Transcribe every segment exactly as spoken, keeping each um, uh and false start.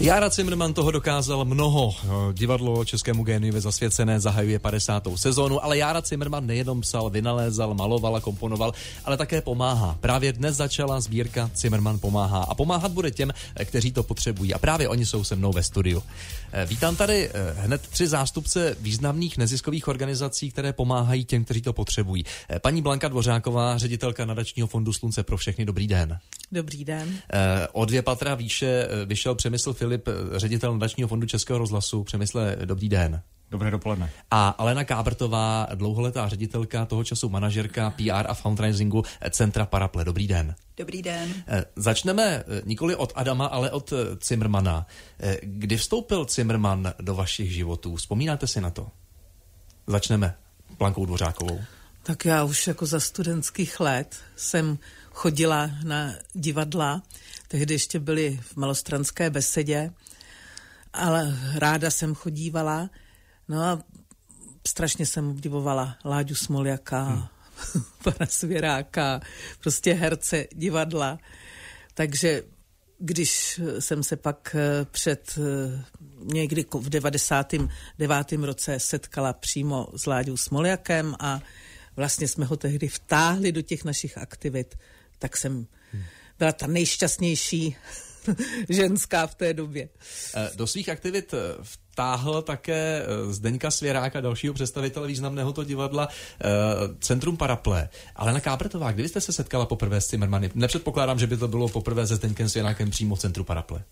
Jára Cimrman toho dokázal mnoho. Divadlo Českému géniu zasvěcené zahajuje padesátou sezónu, ale Jára Cimrman nejenom psal, vynalézal, maloval a komponoval, ale také pomáhá. Právě dnes začala sbírka Cimrman pomáhá a pomáhat bude těm, kteří to potřebují. A právě oni jsou se mnou ve studiu. Vítám tady hned tři zástupce významných neziskových organizací, které pomáhají těm, kteří to potřebují. Paní Blanka Dvořáková, ředitelka nadačního fondu Slunce pro všechny. Dobrý den. Dobrý den. O dvě patra výše vyšel Přemysl Filip, ředitel nadačního fondu Českého rozhlasu. Přemysle, dobrý den. Dobré dopoledne. A Alena Kábrtová, dlouholetá ředitelka, toho času manažerka P R a fundraisingu Centra Paraple. Dobrý den. Dobrý den. Začneme nikoli od Adama, ale od Cimrmana. Kdy vstoupil Cimrman do vašich životů? Vzpomínáte si na to? Začneme Blankou Dvořákovou. Tak já už jako za studentských let jsem chodila na divadla, tehdy ještě byly v Malostranské besedě, ale ráda jsem chodívala, no a strašně jsem obdivovala Láďu Smoljaka, hmm. pana Svěráka, prostě herce divadla, takže když jsem se pak před někdy v devadesátém devátém roce setkala přímo s Láďou Smoljakem a vlastně jsme ho tehdy vtáhli do těch našich aktivit, tak jsem byla ta nejšťastnější ženská v té době. Do svých aktivit vtáhl také Zdeňka Svěráka, dalšího představitele významného to divadla, Centrum Paraple. Alena Kábrtová, kdy jste se setkala poprvé s Cimrmany? Nepředpokládám, že by to bylo poprvé se Zdeňkem Svěrákem přímo v Centru Paraple.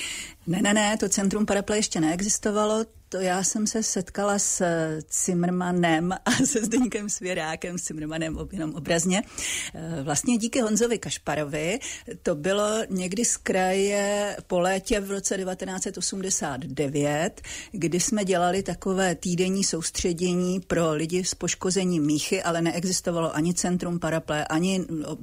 Ne, ne, ne, to Centrum Paraple ještě neexistovalo. To já jsem se setkala s Cimrmanem a se Zdeňkem Svěrákem, s Cimrmanem jenom obrazně. Vlastně díky Honzovi Kašparovi, to bylo někdy z kraje po létě v roce devatenáct set osmdesát devět, kdy jsme dělali takové týdenní soustředění pro lidi s poškozením míchy, ale neexistovalo ani Centrum Paraple, ani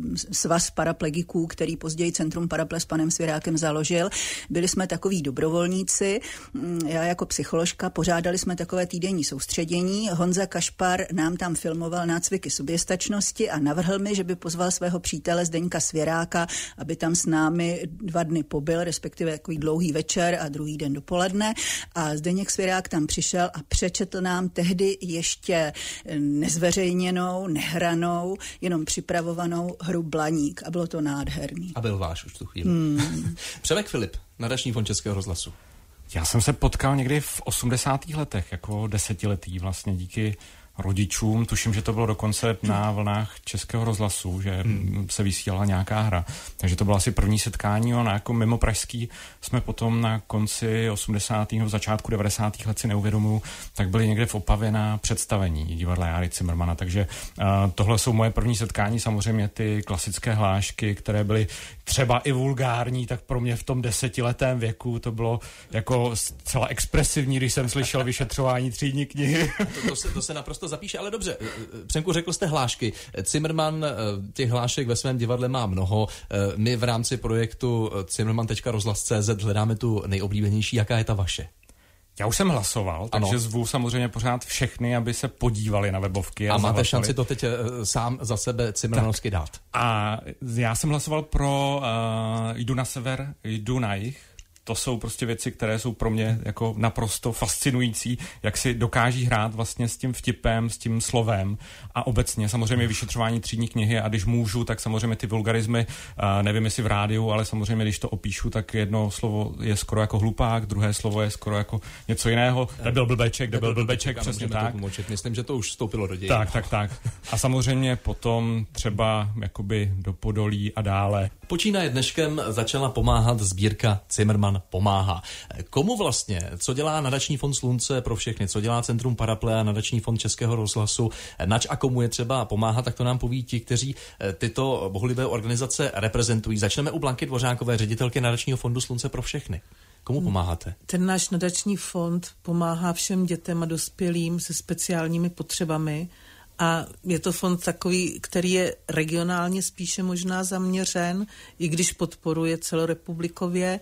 svaz paraplegiků, který později Centrum Paraple s panem Svěrákem založil. Byli jsme takoví dobrovolníci, já jako psycholožka, pořádali jsme takové týdenní soustředění. Honza Kašpar nám tam filmoval nácviky soběstačnosti a navrhl mi, že by pozval svého přítele Zdeňka Svěráka, aby tam s námi dva dny pobyl, respektive takový dlouhý večer a druhý den dopoledne. A Zdeněk Svěrák tam přišel a přečetl nám tehdy ještě nezveřejněnou, nehranou, jenom připravovanou hru Blaník. A bylo to nádherný. A byl váš už tu chvíli. Hmm. Přemek Filip, nadační fond Českého rozhlasu. Já jsem se potkal někdy v osmdesátých letech, jako desetiletý vlastně díky rodičům. Tuším, že to bylo dokonce na vlnách Českého rozhlasu, že hmm. se vysílala nějaká hra. Takže to bylo asi první setkání, a jako mimo pražský jsme potom na konci osmdesátých v začátku devadesátých let si neuvědomuji, tak byli někde v Opavě na představení divadla Járy Cimrmana. Takže uh, tohle jsou moje první setkání, samozřejmě ty klasické hlášky, které byly třeba i vulgární, tak pro mě v tom desetiletém věku to bylo jako zcela expresivní, když jsem slyšel vyšetřování třídní knihy. To, to, se, to se naprosto zapíše, ale dobře. Přemku, řekl jste hlášky. Cimrman těch hlášek ve svém divadle má mnoho. My v rámci projektu cimrman tečka rozhlas tečka cé zet hledáme tu nejoblíbenější. Jaká je ta vaše? Já už jsem hlasoval, takže ano. Zvu samozřejmě pořád všechny, aby se podívali na webovky. A, a máte šanci to teď uh, sám za sebe cimrmanovsky dát. A já jsem hlasoval pro uh, Jdu na sever, jdu na jih. To jsou prostě věci, které jsou pro mě jako naprosto fascinující, jak si dokáží hrát vlastně s tím vtipem, s tím slovem a obecně samozřejmě vyšetřování třídní knihy a když můžu, tak samozřejmě ty vulgarizmy, uh, nevím jestli v rádiu, ale samozřejmě když to opíšu, tak jedno slovo je skoro jako hlupák, druhé slovo je skoro jako něco jiného. Kde byl blbeček, kde byl blbeček, přesně tak. Myslím, že to už vstoupilo do dějin. Tak, tak, tak. A samozřejmě potom třeba jakoby do Podolí a dále. Počínaje dneškem začala pomáhat sbírka Cimrman pomáhá. Komu vlastně, co dělá nadační fond Slunce pro všechny, co dělá Centrum Paraple a nadační fond Českého rozhlasu, nač a komu je třeba pomáhat, tak to nám poví ti, kteří tyto bohulibé organizace reprezentují. Začneme u Blanky Dvořákové, ředitelky nadačního fondu Slunce pro všechny. Komu pomáháte? Ten náš nadační fond pomáhá všem dětem a dospělým se speciálními potřebami. A je to fond takový, který je regionálně spíše možná zaměřen, i když podporuje celorepublikově.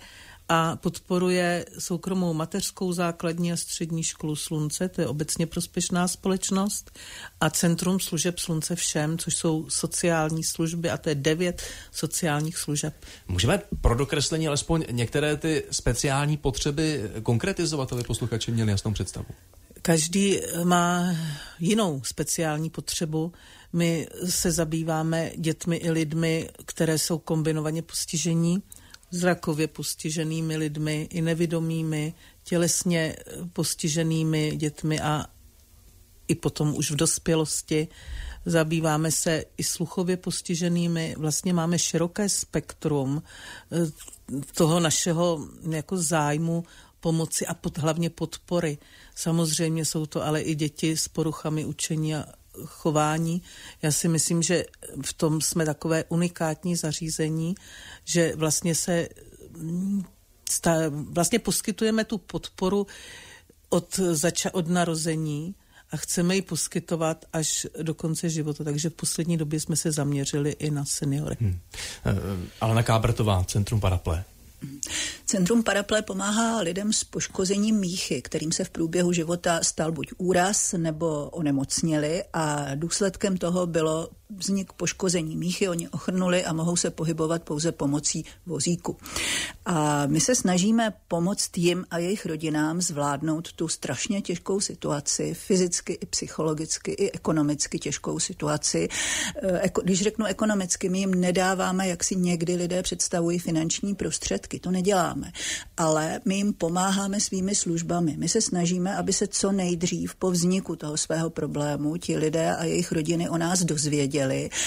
a podporuje soukromou mateřskou základní a střední školu Slunce, to je obecně prospěšná společnost, a Centrum služeb Slunce všem, což jsou sociální služby, a to je devět sociálních služeb. Můžeme pro dokreslení alespoň některé ty speciální potřeby konkretizovat, aby posluchači měli jasnou představu? Každý má jinou speciální potřebu. My se zabýváme dětmi i lidmi, které jsou kombinovaně postižení, zrakově postiženými lidmi i nevidomými, tělesně postiženými dětmi a i potom už v dospělosti. Zabýváme se i sluchově postiženými. Vlastně máme široké spektrum toho našeho jako zájmu pomoci a pod, hlavně podpory. Samozřejmě jsou to ale i děti s poruchami učení a chování. Já si myslím, že v tom jsme takové unikátní zařízení, že vlastně se vlastně poskytujeme tu podporu od, zača- od narození a chceme ji poskytovat až do konce života. Takže v poslední době jsme se zaměřili i na seniory. Hmm. Alena Kábrtová, Centrum Paraple. Centrum Paraple pomáhá lidem s poškozením míchy, kterým se v průběhu života stal buď úraz nebo onemocněli, a důsledkem toho bylo vznik poškození míchy, oni ochrnuli a mohou se pohybovat pouze pomocí vozíku. A my se snažíme pomoct jim a jejich rodinám zvládnout tu strašně těžkou situaci, fyzicky i psychologicky i ekonomicky těžkou situaci. Když řeknu ekonomicky, my jim nedáváme, jak si někdy lidé představují, finanční prostředky, to neděláme, ale my jim pomáháme svými službami. My se snažíme, aby se co nejdřív po vzniku toho svého problému ti lidé a jejich rodiny o nás dozvěděli.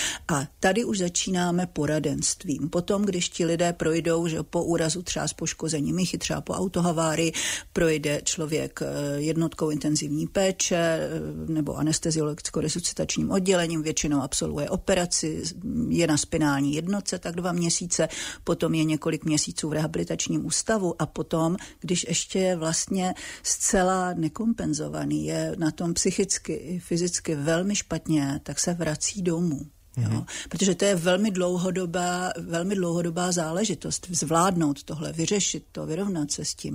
A tady už začínáme poradenstvím. Potom, když ti lidé projdou, že po úrazu třeba s poškozením míchy, třeba po autohavárii, projde člověk jednotkou intenzivní péče nebo anesteziologicko-resuscitačním oddělením, většinou absolvuje operaci, je na spinální jednotce tak dva měsíce, potom je několik měsíců v rehabilitačním ústavu a potom, když ještě je vlastně zcela nekompenzovaný, je na tom psychicky i fyzicky velmi špatně, tak se vrací domů. Jo? Protože to je velmi dlouhodobá, velmi dlouhodobá záležitost zvládnout tohle, vyřešit to, vyrovnat se s tím.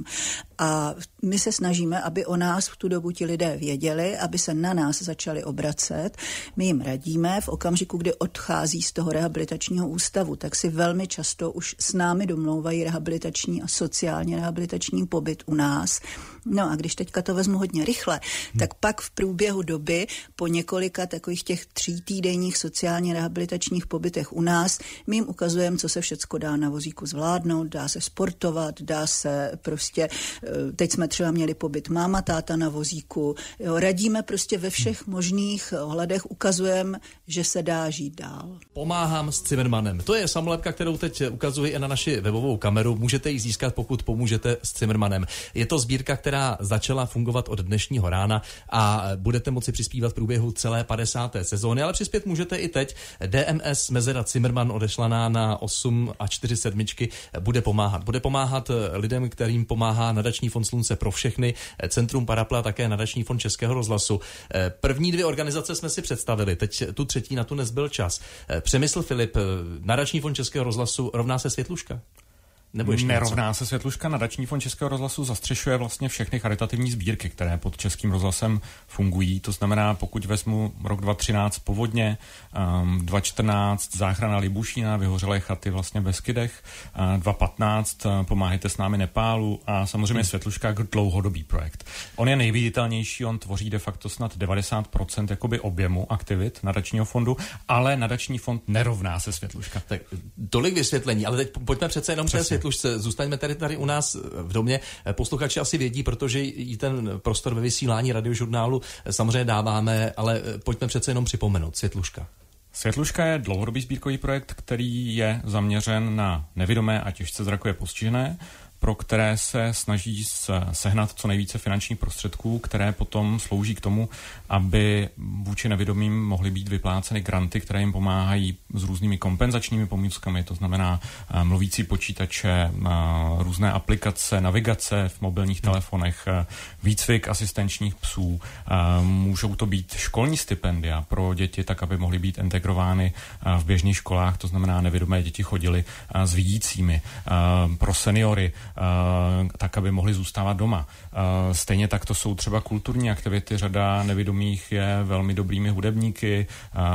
A my se snažíme, aby o nás v tu dobu ti lidé věděli, aby se na nás začali obracet. My jim radíme v okamžiku, kdy odchází z toho rehabilitačního ústavu, tak si velmi často už s námi domlouvají rehabilitační a sociálně rehabilitační pobyt u nás. No a když teďka to vezmu hodně rychle, hmm. tak pak v průběhu doby po několika takových těch tří týdenních sociálně rehabilitačních pobytech u nás, my jim ukazujeme, co se všecko dá na vozíku zvládnout, dá se sportovat, dá se prostě, teď jsme třeba měli pobyt máma, táta na vozíku, jo, radíme prostě ve všech možných ohledech, ukazujeme, že se dá žít dál. Pomáhám s Zimmermannem. To je samolepka, kterou teď ukazuji i na naši webovou kameru. Můžete ji získat, pokud pomůžete s Zimmermannem. Je to sbírka, která začala fungovat od dnešního rána a budete moci přispívat v průběhu celé padesáté sezóny, ale přispět můžete i teď. D M S mezera Zimmermann odeslaná na osm a čtyři sedmičky bude pomáhat. Bude pomáhat lidem, kterým pomáhá Nadační fond Slunce pro všechny, Centrum Paraple a také Nadační fond Českého rozhlasu. První dvě organizace jsme si představili, teď tu třetí na tu nezbyl čas. Přemysl Filip, Nadační fond Českého rozhlasu rovná se Světluška? Nebo Nerovná se Světluška. Nadační fond Českého rozhlasu zastřešuje vlastně všechny charitativní sbírky, které pod Českým rozhlasem fungují. To znamená, pokud vezmu rok dva tisíce třináct povodně, um, dva tisíce čtrnáct záchrana Libušína, vyhořelé chaty vlastně v Beskydech, uh, dva tisíce patnáct uh, pomáhejte s námi Nepálu a samozřejmě hmm. Světluška jako dlouhodobý projekt. On je nejviditelnější, on tvoří de facto snad devadesát procent jakoby objemu aktivit Nadačního fondu, ale Nadační fond nerovná se Světluška. Tak tolik vysvětlení, ale teď pojďme přece jenom přes Světlušce. Zůstaňme tady, tady u nás v domě. Posluchači asi vědí, protože jí ten prostor ve vysílání radiožurnálu samozřejmě dáváme, ale pojďme přece jenom připomenout. Světluška. Světluška je dlouhodobý sbírkový projekt, který je zaměřen na nevidomé a těžce zrakově postižené, pro které se snaží sehnat co nejvíce finančních prostředků, které potom slouží k tomu, aby vůči nevidomým mohly být vypláceny granty, které jim pomáhají s různými kompenzačními pomůckami, to znamená mluvící počítače, různé aplikace, navigace v mobilních telefonech, výcvik asistenčních psů. Můžou to být školní stipendia pro děti, tak aby mohly být integrovány v běžných školách, to znamená nevidomé děti chodily s vidícími. Pro seniory tak, aby mohli zůstávat doma. Stejně tak to jsou třeba kulturní aktivity, řada nevidomých je velmi dobrými hudebníky,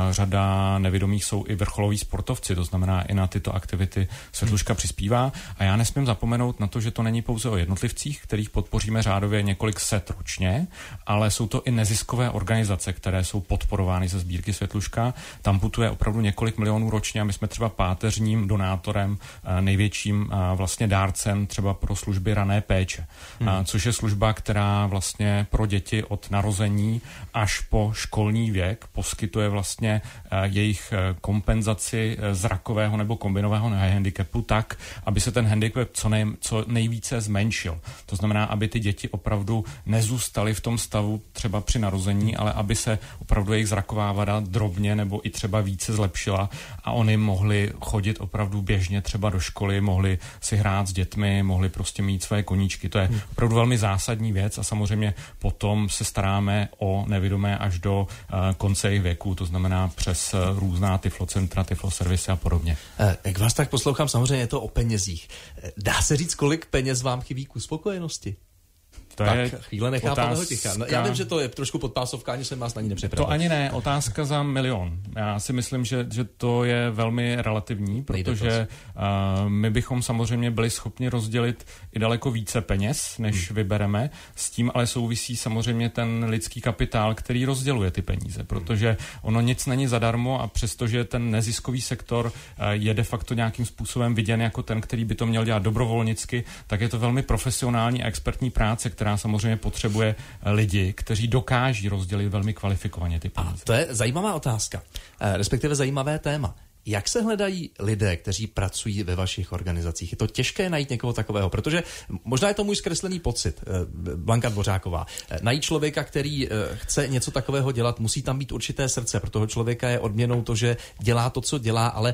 řada nevidomých jsou i vrcholoví sportovci, to znamená i na tyto aktivity Světluška přispívá. A já nesmím zapomenout na to, že to není pouze o jednotlivcích, kterých podpoříme řádově několik set ročně, ale jsou to i neziskové organizace, které jsou podporovány ze sbírky Světluška. Tam putuje opravdu několik milionů ročně a my jsme třeba páteřním donátorem, největším vlastně dárcem třeba pro služby rané péče, hmm. což je služba, která vlastně pro děti od narození až po školní věk poskytuje vlastně jejich kompenzaci zrakového nebo kombinového handicapu tak, aby se ten handicap co, nej, co nejvíce zmenšil. To znamená, aby ty děti opravdu nezůstaly v tom stavu třeba při narození, ale aby se opravdu jejich zraková vada drobně nebo i třeba více zlepšila a oni mohli chodit opravdu běžně třeba do školy, mohli si hrát s dětmi, mohli prostě mít své koníčky. To je hmm. opravdu velmi zásadní věc a samozřejmě potom se staráme o nevidomé až do uh, konce jejich věku, to znamená přes uh, různá tyflocentra, tyfloservisy a podobně. Jak vás tak poslouchám, samozřejmě je to o penězích. Dá se říct, kolik peněz vám chybí k uspokojenosti? To tak je chvíle nechápavého ticha. No, já vím, že to je trošku podpásovka, ani jsem vás na ní nepřipravil. To ani ne, otázka za milion. Já si myslím, že, že to je velmi relativní, protože uh, my bychom samozřejmě byli schopni rozdělit i daleko více peněz, než hmm. vybereme. S tím ale souvisí samozřejmě ten lidský kapitál, který rozděluje ty peníze, protože ono nic není zadarmo a přestože ten neziskový sektor uh, je de facto nějakým způsobem viděn jako ten, který by to měl dělat dobrovolnicky, tak je to velmi profesionální a expertní práce, která samozřejmě potřebuje lidi, kteří dokáží rozdělit velmi kvalifikovaně ty peníze. A to je zajímavá otázka, respektive zajímavé téma. Jak se hledají lidé, kteří pracují ve vašich organizacích? Je to těžké najít někoho takového, protože možná je to můj zkreslený pocit, Blanka Dvořáková. Najít člověka, který chce něco takového dělat, musí tam být určité srdce. Pro toho člověka je odměnou to, že dělá to, co dělá, ale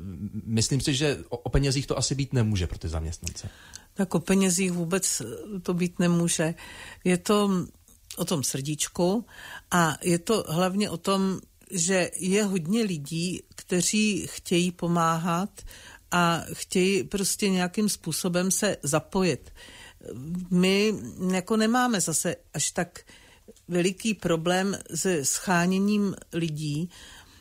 myslím si, že o penězích to asi být nemůže pro ty zaměstnance. Tak o penězích vůbec to být nemůže. Je to o tom srdíčku a je to hlavně o tom, že je hodně lidí, kteří chtějí pomáhat a chtějí prostě nějakým způsobem se zapojit. My jako nemáme zase až tak veliký problém se scháněním lidí.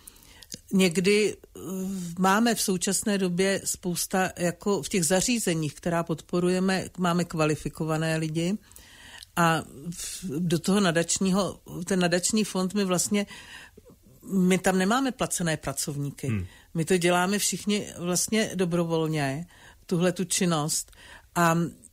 Někdy máme v současné době spousta, jako v těch zařízeních, která podporujeme, máme kvalifikované lidi a do toho nadačního, ten nadační fond my vlastně, my tam nemáme placené pracovníky. Hmm. My to děláme všichni vlastně dobrovolně, tuhle tu činnost a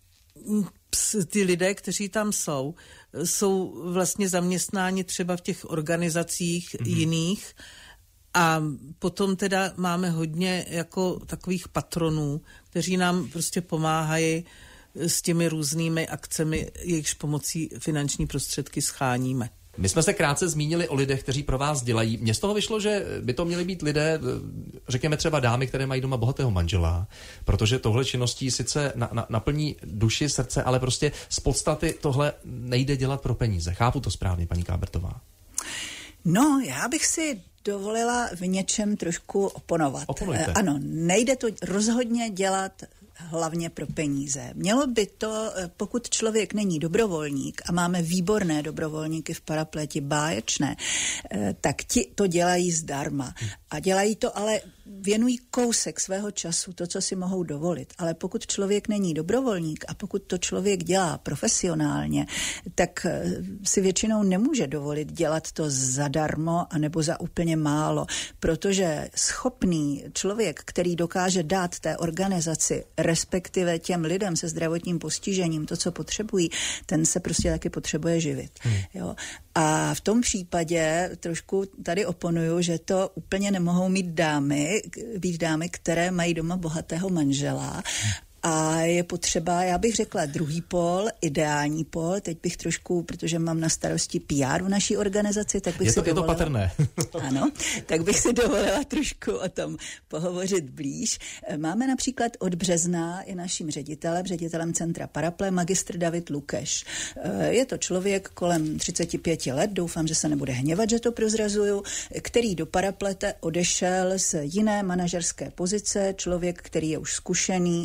ty lidé, kteří tam jsou, jsou vlastně zaměstnáni třeba v těch organizacích hmm. jiných. A potom teda máme hodně jako takových patronů, kteří nám prostě pomáhají s těmi různými akcemi, jejichž pomocí finanční prostředky scháníme. My jsme se krátce zmínili o lidech, kteří pro vás dělají. Mně z toho vyšlo, že by to měly být lidé, řekněme třeba dámy, které mají doma bohatého manžela, protože tohle činností sice na, na, naplní duši, srdce, ale prostě z podstaty tohle nejde dělat pro peníze. Chápu to správně, paní Kábertová? No, já bych si dovolila v něčem trošku oponovat. Oponujte. Ano, nejde to rozhodně dělat hlavně pro peníze. Mělo by to, pokud člověk není dobrovolník a máme výborné dobrovolníky v parapleti, báječné, tak ti to dělají zdarma. A dělají to, ale věnují kousek svého času, to, co si mohou dovolit. Ale pokud člověk není dobrovolník a pokud to člověk dělá profesionálně, tak si většinou nemůže dovolit dělat to zadarmo anebo za úplně málo, protože schopný člověk, který dokáže dát té organizaci, respektive těm lidem se zdravotním postižením to, co potřebují, ten se prostě taky potřebuje živit. Hmm. Jo. A v tom případě trošku tady oponuju, že to úplně nemohou mít dámy, být dámy, které mají doma bohatého manžela. A je potřeba, já bych řekla, druhý pól, ideální pól, teď bych trošku, protože mám na starosti P R v naší organizaci, tak bych je to, si dovolila... Je to patrné. Ano, tak bych si dovolila trošku o tom pohovořit blíž. Máme například od března i naším ředitelem, ředitelem Centra Paraple, magistr David Lukeš. Je to člověk kolem třicet pět let, doufám, že se nebude hněvat, že to prozrazuju, který do Paraplete odešel z jiné manažerské pozice, člověk, který je už zkušený, schopný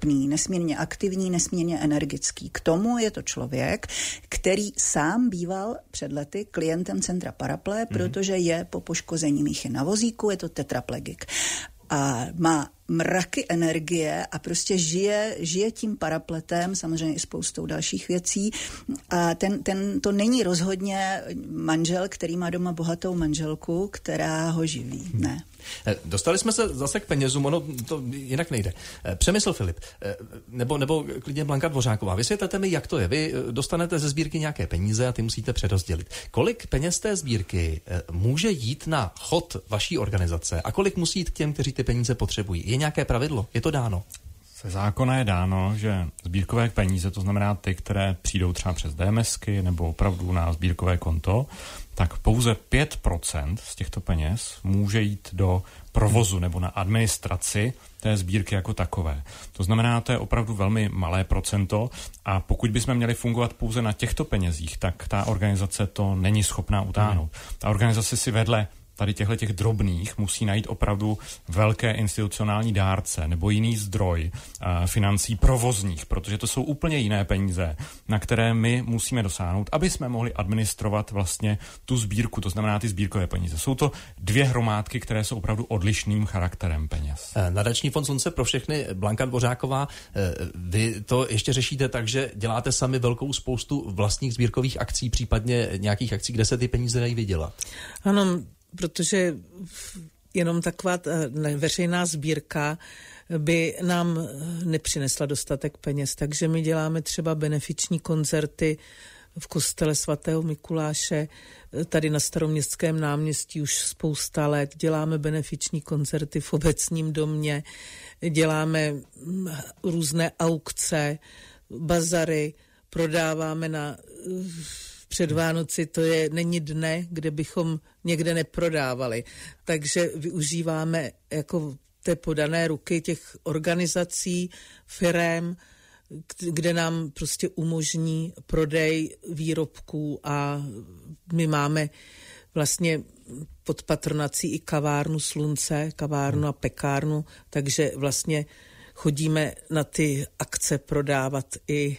schopný, nesmírně aktivní, nesmírně energický. K tomu je to člověk, který sám býval před lety klientem Centra Paraple, mm. protože je po poškození míchy na vozíku, je to tetraplegik. A má mraky energie a prostě žije, žije tím parapletem, samozřejmě i spoustou dalších věcí. A ten, ten, to není rozhodně manžel, který má doma bohatou manželku, která ho živí. Ne. Dostali jsme se zase k penězům, ono to jinak nejde. Přemysl Filip, nebo, nebo klidně Blanka Dvořáková, vysvětlete mi, jak to je. Vy dostanete ze sbírky nějaké peníze a ty musíte přerozdělit. Kolik peněz té sbírky může jít na chod vaší organizace a kolik musí jít k těm, kteří ty peníze potřebují? Je nějaké pravidlo? Je to dáno? Ze zákona je dáno, že sbírkové peníze, to znamená ty, které přijdou třeba přes DMSky nebo opravdu na sbírkové konto, tak pouze pět procent z těchto peněz může jít do provozu nebo na administraci té sbírky jako takové. To znamená, to je opravdu velmi malé procento a pokud bychom měli fungovat pouze na těchto penězích, tak ta organizace to není schopná utáhnout. Ta organizace si vedle tady těchto těch drobných musí najít opravdu velké institucionální dárce nebo jiný zdroj uh, financí provozních, protože to jsou úplně jiné peníze, na které my musíme dosáhnout, aby jsme mohli administrovat vlastně tu sbírku, to znamená ty sbírkové peníze. Jsou to dvě hromádky, které jsou opravdu odlišným charakterem peněz. Nadační fond Slunce pro všechny, Blanka Dvořáková, vy to ještě řešíte tak, že děláte sami velkou spoustu vlastních sbírkových akcí, případně nějakých akcí, kde se ty peníze dají vydělat. Ano, protože jenom taková veřejná sbírka by nám nepřinesla dostatek peněz, takže my děláme třeba benefiční koncerty v kostele svatého Mikuláše, tady na Staroměstském náměstí už spousta let, děláme benefiční koncerty v obecním domě, děláme různé aukce, bazary, prodáváme na před Vánoci, to je, není dne, kde bychom někde neprodávali. Takže využíváme jako té podané ruky těch organizací, firem, kde nám prostě umožní prodej výrobků a my máme vlastně pod patronací i kavárnu Slunce, kavárnu a pekárnu, takže vlastně chodíme na ty akce prodávat i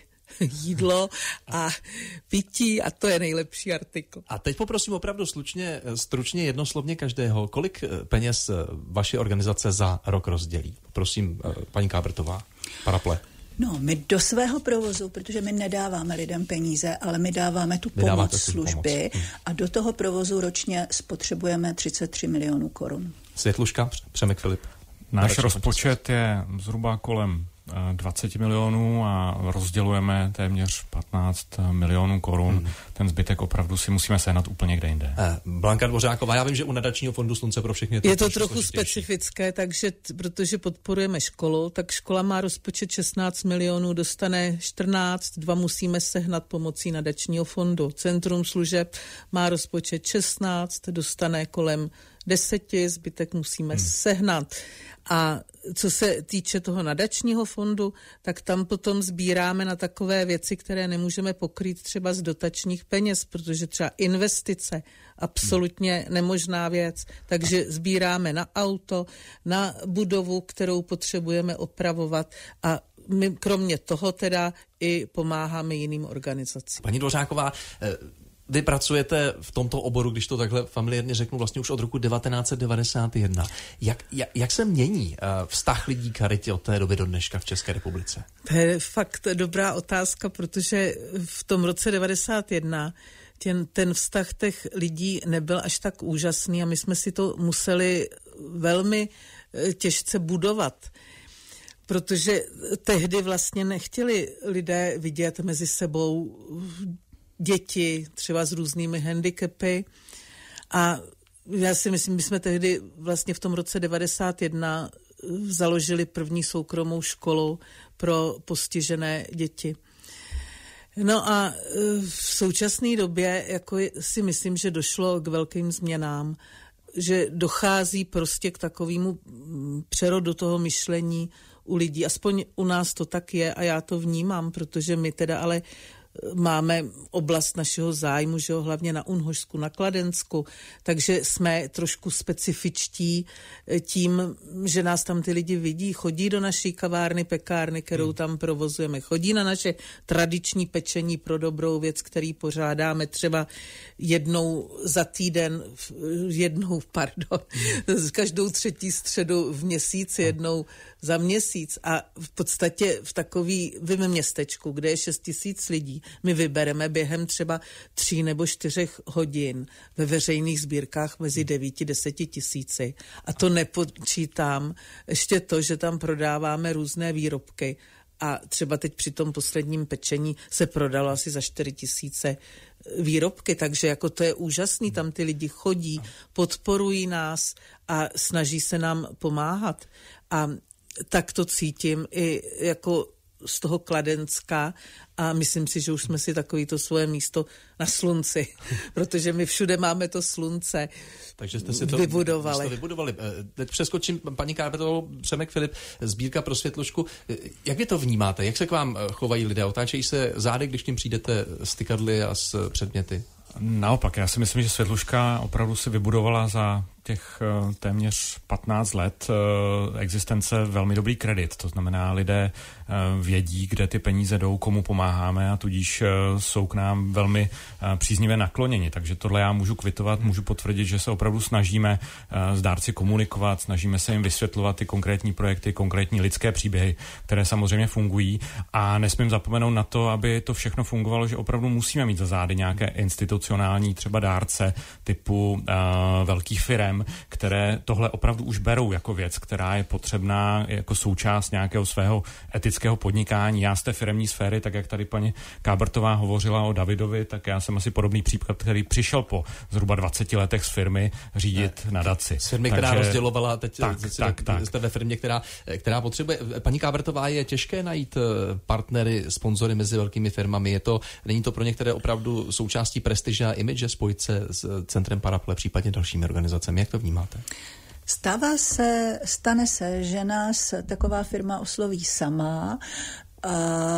jídlo a pití a to je nejlepší artikl. A teď poprosím opravdu slučně, stručně, jednoslovně každého, kolik peněz vaše organizace za rok rozdělí? Prosím, paní Kábrtová, Paraple. No, my do svého provozu, protože my nedáváme lidem peníze, ale my dáváme tu pomoc, služby pomoc. A do toho provozu ročně spotřebujeme třicet tři milionů korun. Světluška, Přemek Filip. Náš rozpočet je zhruba kolem dvacet milionů a rozdělujeme téměř patnáct milionů korun. Hmm. Ten zbytek opravdu si musíme sehnat úplně kde jinde. Eh, Blanka Dvořáková, já vím, že u Nadačního fondu Slunce pro všechny je to, je to trochu specifické, takže t- protože podporujeme školu, tak škola má rozpočet šestnáct milionů, dostane čtrnáct, dva musíme sehnat pomocí Nadačního fondu. Centrum služeb má rozpočet šestnáct, dostane kolem deseti, zbytek musíme hmm. sehnat. A co se týče toho nadačního fondu, tak tam potom sbíráme na takové věci, které nemůžeme pokrýt třeba z dotačních peněz, protože třeba investice, absolutně nemožná věc, takže sbíráme na auto, na budovu, kterou potřebujeme opravovat a my kromě toho teda i pomáháme jiným organizacím. Paní Dvořáková, vy pracujete v tomto oboru, když to takhle familiárně řeknu, vlastně už od roku devatenáct set devadesát jedna. Jak, jak, jak se mění vztah lidí k charitě od té doby do dneška v České republice? To je fakt dobrá otázka, protože v tom roce devadesát jedna ten, ten vztah těch lidí nebyl až tak úžasný a my jsme si to museli velmi těžce budovat. Protože tehdy vlastně nechtěli lidé vidět mezi sebou děti, třeba s různými handicapy. A já si myslím, my jsme tehdy vlastně v tom roce devadesát jedna založili první soukromou školu pro postižené děti. No a v současné době jako si myslím, že došlo k velkým změnám, že dochází prostě k takovému přerodu toho myšlení u lidí. Aspoň u nás to tak je a já to vnímám, protože my teda ale máme oblast našeho zájmu, že jo, hlavně na Unhošsku, na Kladensku, takže jsme trošku specifičtí tím, že nás tam ty lidi vidí, chodí do naší kavárny, pekárny, kterou tam provozujeme, chodí na naše tradiční pečení pro dobrou věc, který pořádáme třeba jednou za týden, jednou, pardon, každou třetí středu v měsíci, jednou za měsíc a v podstatě v takový v městečku, kde je šest tisíc lidí, my vybereme během třeba tří nebo čtyřech hodin ve veřejných sbírkách mezi devíti deseti tisíci. A to nepočítám ještě to, že tam prodáváme různé výrobky a třeba teď při tom posledním pečení se prodalo asi za čtyři tisíce výrobky, takže jako to je úžasný, tam ty lidi chodí, podporují nás a snaží se nám pomáhat. A tak to cítím i jako z toho Kladenska a myslím si, že už jsme si takový to svoje místo na slunci, protože my všude máme to slunce. Takže jste si to vybudovali. Jste vybudovali. Teď přeskočím, paní Kábertová, Přemek Filip, sbírka pro Světlušku. Jak vy to vnímáte? Jak se k vám chovají lidé? Otáčejí se zády, když k ním přijdete s tykadly a s předměty? Naopak, já si myslím, že Světluška opravdu si vybudovala za těch uh, téměř patnáct let uh, existence velmi dobrý kredit. To znamená, lidé uh, vědí, kde ty peníze jdou, komu pomáháme a tudíž uh, jsou k nám velmi uh, příznivě nakloněni. Takže tohle já můžu kvitovat, můžu potvrdit, že se opravdu snažíme uh, s dárci komunikovat, snažíme se jim vysvětlovat ty konkrétní projekty, konkrétní lidské příběhy, které samozřejmě fungují a nesmím zapomenout na to, aby to všechno fungovalo, že opravdu musíme mít za zády nějaké institucionální třeba dárce typu uh, velkých firem, které tohle opravdu už berou jako věc, která je potřebná jako součást nějakého svého etického podnikání. Já z té firemní sféry, tak jak tady paní Kábertová hovořila o Davidovi, tak já jsem asi podobný příklad, který přišel po zhruba dvaceti letech z firmy řídit ne, nadaci. Z firmy, která Takže, rozdělovala, teď tak, teď, tak, tak. jste ve firmě, která, která potřebuje. Paní Kábertová, je těžké najít partnery, sponzory mezi velkými firmami. Je to, není to pro některé opravdu součástí prestiže a image spojit se s Centrem Paraple, případně dalšími organizacemi. Jak to vnímáte? Stává se, stane se, že nás taková firma osloví sama, a,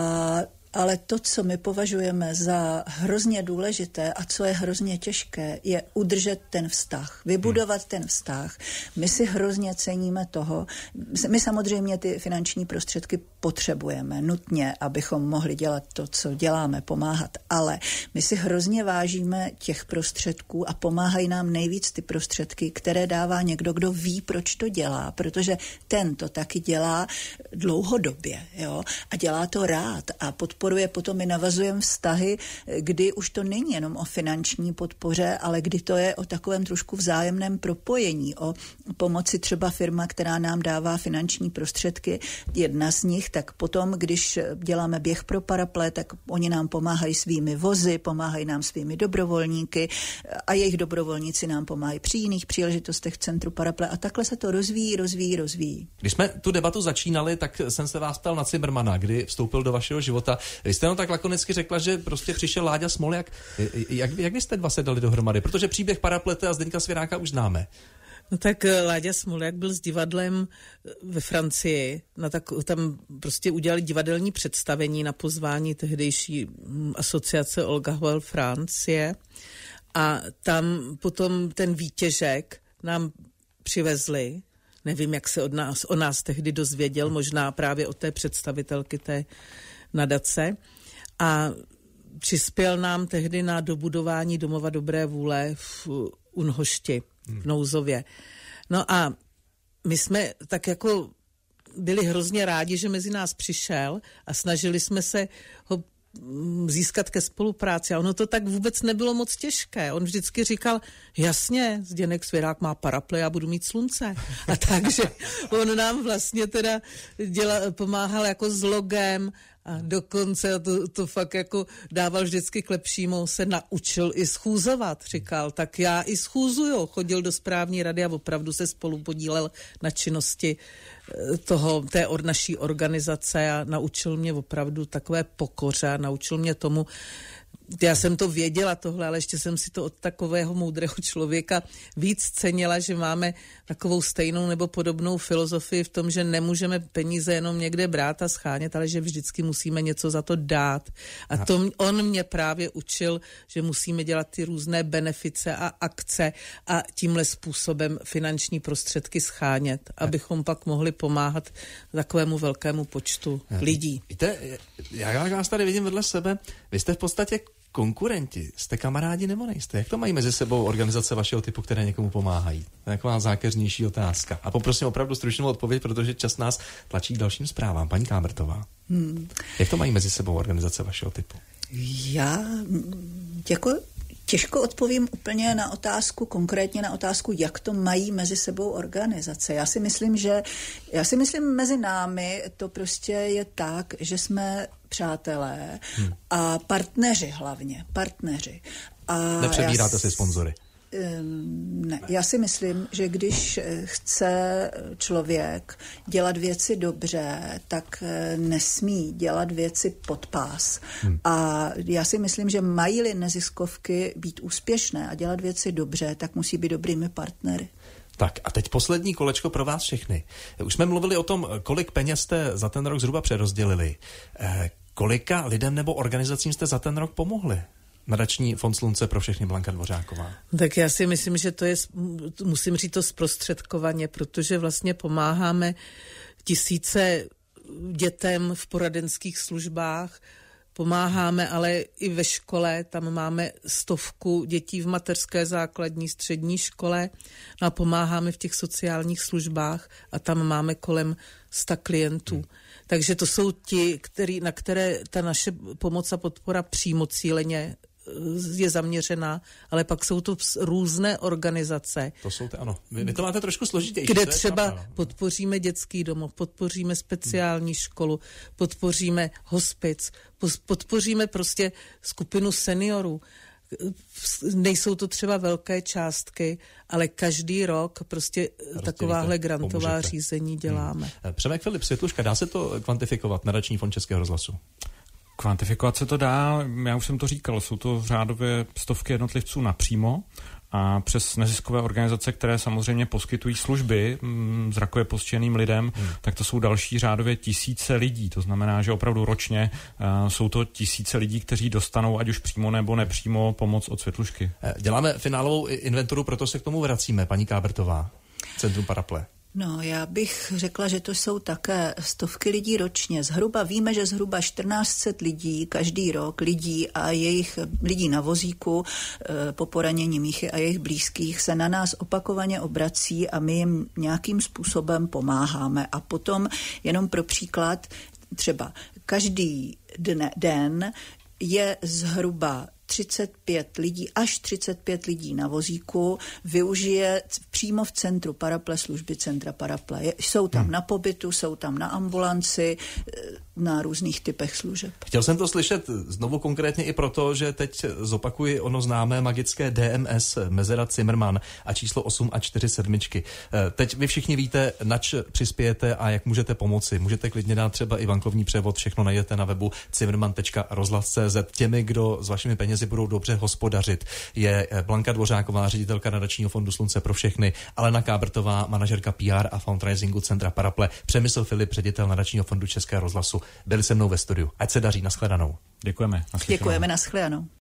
ale to, co my považujeme za hrozně důležité a co je hrozně těžké, je udržet ten vztah, vybudovat ten vztah. My si hrozně ceníme toho. My samozřejmě ty finanční prostředky potřebujeme nutně, abychom mohli dělat to, co děláme, pomáhat, ale my si hrozně vážíme těch prostředků a pomáhají nám nejvíc ty prostředky, které dává někdo, kdo ví, proč to dělá, protože ten to taky dělá dlouhodobě, jo, a dělá to rád a podporuje, potom my navazujeme vztahy, kdy už to není jenom o finanční podpoře, ale kdy to je o takovém trošku vzájemném propojení, o pomoci třeba firma, která nám dává finanční prostředky, jedna z nich, tak potom, když děláme běh pro Paraple, tak oni nám pomáhají svými vozy, pomáhají nám svými dobrovolníky a jejich dobrovolníci nám pomáhají při jiných příležitostech v Centru Paraple a takhle se to rozvíjí, rozvíjí, rozvíjí. Když jsme tu debatu začínali, tak jsem se vás ptal na Cimrmana, kdy vstoupil do vašeho života. Vy jste jenom tak lakonicky řekla, že prostě přišel Láďa Smoljak. Jak, jak vy jste dva se dali dohromady? Protože příběh Paraplete a Zdeňka Svěráka už známe. No tak Láďa Smoljak byl s divadlem ve Francii, na tak, tam prostě udělali divadelní představení na pozvání tehdejší asociace Olga Huel Francie a tam potom ten výtěžek nám přivezli. Nevím, jak se od nás, o nás tehdy dozvěděl, možná právě od té představitelky té nadace. A přispěl nám tehdy na dobudování Domova dobré vůle v Unhošti, v Nouzově. No a my jsme tak jako byli hrozně rádi, že mezi nás přišel a snažili jsme se ho získat ke spolupráci. A ono to tak vůbec nebylo moc těžké. On vždycky říkal, jasně, Zdeněk Svěrák má Paraple, já budu mít slunce. A takže on nám vlastně teda děla, pomáhal jako s logem a dokonce to, to fakt jako dával vždycky k lepšímu, se naučil i schůzovat. Říkal, tak já i schůzuju. Chodil do správní rady a opravdu se spolu podílel na činnosti toho, té or, naší organizace a naučil mě opravdu takové pokoře a naučil mě tomu, já jsem to věděla tohle, ale ještě jsem si to od takového moudrého člověka víc cenila, že máme takovou stejnou nebo podobnou filozofii v tom, že nemůžeme peníze jenom někde brát a schánět, ale že vždycky musíme něco za to dát. A to on mě právě učil, že musíme dělat ty různé benefice a akce a tímhle způsobem finanční prostředky schánět, abychom pak mohli pomáhat takovému velkému počtu lidí. Víte, já vás tady vidím vedle sebe, vy jste v podstatě konkurenti, jste kamarádi nebo nejste? Jak to mají mezi sebou organizace vašeho typu, které někomu pomáhají? To je taková zákeřnější otázka. A poprosím opravdu stručnou odpověď, protože čas nás tlačí k dalším zprávám. Paní Kábrtová, hmm. jak to mají mezi sebou organizace vašeho typu? Já jako těžko odpovím úplně na otázku, konkrétně na otázku, jak to mají mezi sebou organizace. Já si myslím, že já si myslím, mezi námi to prostě je tak, že jsme přátelé hmm. a partneři hlavně, partneři. A nepřebíráte já, si sponzory? Ne, já si myslím, že když chce člověk dělat věci dobře, tak nesmí dělat věci pod pás. Hmm. A já si myslím, že mají-li neziskovky být úspěšné a dělat věci dobře, tak musí být dobrými partnery. Tak a teď poslední kolečko pro vás všechny. Už jsme mluvili o tom, kolik peněz jste za ten rok zhruba přerozdělili. Eh, kolika lidem nebo organizacím jste za ten rok pomohli? Nadační fond Slunce pro všechny, Blanka Dvořáková. Tak já si myslím, že to je, musím říct to zprostředkovaně, protože vlastně pomáháme tisíce dětem v poradenských službách, pomáháme ale i ve škole, tam máme stovku dětí v mateřské základní střední škole, no a pomáháme v těch sociálních službách a tam máme kolem sta klientů. Hmm. Takže to jsou ti, který, na které ta naše pomoc a podpora přímo cíleně je zaměřená, ale pak jsou to různé organizace. To jsou ty, ano. Vy, vy to máte trošku složitější. Kde třeba pravda, podpoříme dětský domov, podpoříme speciální hmm. školu, podpoříme hospic, podpoříme prostě skupinu seniorů. Nejsou to třeba velké částky, ale každý rok prostě Rozdělíte, takováhle grantová pomůžete. Řízení děláme. Hmm. Přemek Filip Světluška, dá se to kvantifikovat, Nadační fond Českého rozhlasu? Kvantifikovat se to dá, já už jsem to říkal, jsou to řádově stovky jednotlivců napřímo a přes neziskové organizace, které samozřejmě poskytují služby m, zrakově postiženým lidem, hmm. tak to jsou další řádově tisíce lidí. To znamená, že opravdu ročně uh, jsou to tisíce lidí, kteří dostanou ať už přímo nebo nepřímo pomoc od Světlušky. Děláme finálovou inventuru, proto se k tomu vracíme. Paní Kábrtová, Centrum Paraple. No, já bych řekla, že to jsou také stovky lidí ročně. Zhruba víme, že zhruba čtrnáct set lidí každý rok, lidí a jejich lidí na vozíku e, po poranění míchy a jejich blízkých se na nás opakovaně obrací a my jim nějakým způsobem pomáháme. A potom jenom pro příklad, třeba každý dne, den je zhruba třicet pět lidí, až třicet pět lidí na vozíku využije přímo v centru Paraple služby centra Paraple. Jsou tam hmm. na pobytu, jsou tam na ambulanci, na různých typech služeb. Chtěl jsem to slyšet znovu konkrétně i proto, že teď zopakuji ono známé magické D M S Mezera Zimmermann a číslo osm a čtyři sedmičky. Teď vy všichni víte, nač přispějete a jak můžete pomoci. Můžete klidně dát třeba i bankovní převod, všechno najdete na webu zimmermann tečka rozhlas tečka cé zet. Těmi, kdo s vašimi penězi budou dobře hospodařit, je Blanka Dvořáková, ředitelka Nadačního fondu Slunce pro všechny, Alena Kábrtová, manažerka P R a fundraisingu centra Paraple, Přemysl Filip, ředitel Nadačního fondu Českého rozhlasu. Byli se mnou ve studiu. Ať se daří, nashledanou. Děkujeme. Děkujeme, nashledanou.